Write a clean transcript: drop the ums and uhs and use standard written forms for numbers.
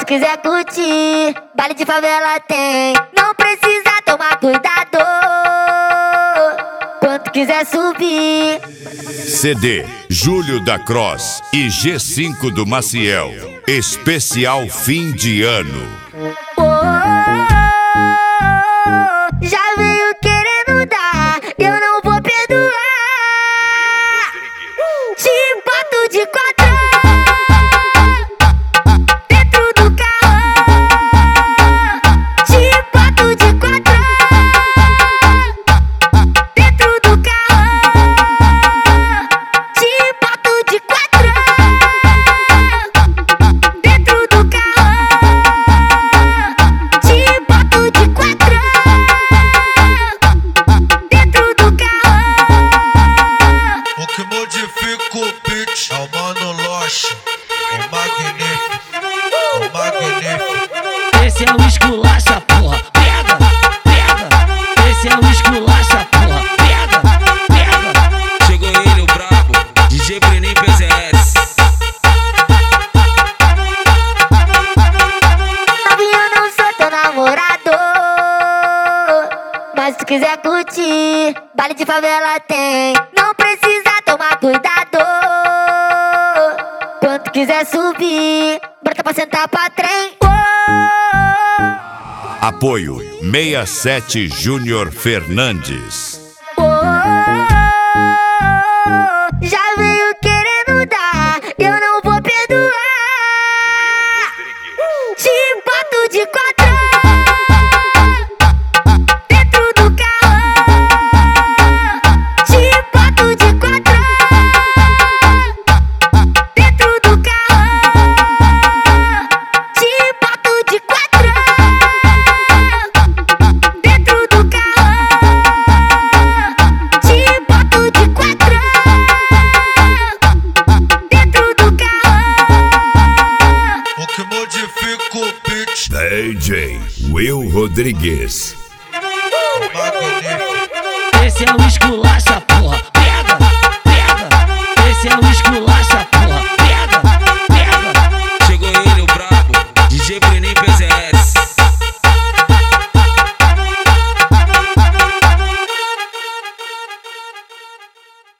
quiser curtir, baile de favela tem. Não precisa tomar cuidado. Quando quiser subir. CD Júlio da Cross e G5 do Maciel. Especial fim de ano. Já veio querendo dar, eu não vou perdoar. Te boto de quatro dentro do carro. Te boto de quatro dentro do carro. Te boto de quatro dentro do carro. Te boto de quatro dentro do carro. O que modifica o beat é o Mano Loche, o magnífico. Esse é o esculacha, porra, pega, pega. Esse é o esculacha, porra, pega, pega. Chegou ele, o brabo, DJ Brenin PZS. Novinho, eu não sou teu namorado, mas se tu quiser curtir, baile de favela tem. Não precisa tomar cuidado. Quando quiser subir, brota pra sentar pra trem. Apoio 67 Júnior Fernandes. Já veio querendo dar, eu não vou perdoar. Te boto de quatro dentro do carro. Te boto de quatro dentro do carro. Te boto de quatro dentro do carro. Te boto de quatro dentro do carro. O que modifica o beat DJ Will Rodrigues. magnífico. Esse é o esculacha, porra, pega, pega. Esse é o esculacha.